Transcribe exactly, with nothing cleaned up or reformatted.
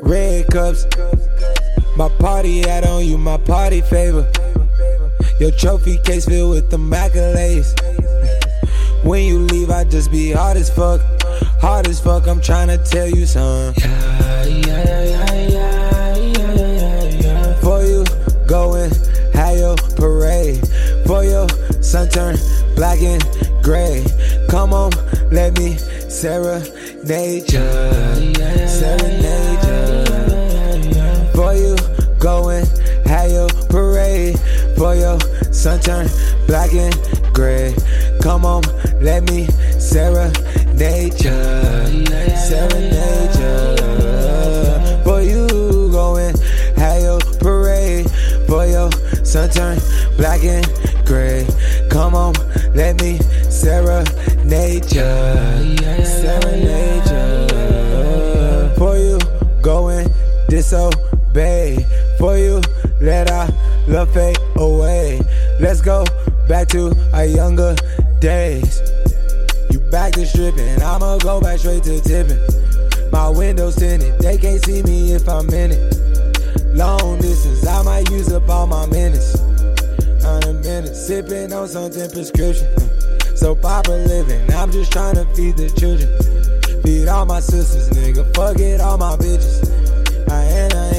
red cups. My party hat on you, my party favor. Your trophy case filled with them accolades. When you leave, I just be hard as fuck. Hard as fuck, I'm tryna tell you something. Yeah, yeah, yeah, yeah, yeah, yeah, yeah. For you, going, have your parade. For your sun turn black and gray. Come on, let me serenade ya. Serenade ya. For you, going, have your parade. For your sun turn black and gray. Come on, let me serenade ya. Serenade ya. For you, going, have your parade. For your sun turn black and gray. Come on, let me serenade ya. Serenade ya. For you, going, disobey. For you, let our love fade away. Let's go back to our younger days. You back to stripping, I'ma go back straight to tipping. My windows tinted, they can't see me if I'm in it. Long distance, I might use up all my minutes. On a minute, sipping on something prescription. So proper living, I'm just trying to feed the children. Feed all my sisters, nigga, fuck it, all my bitches. I ain't, I ain't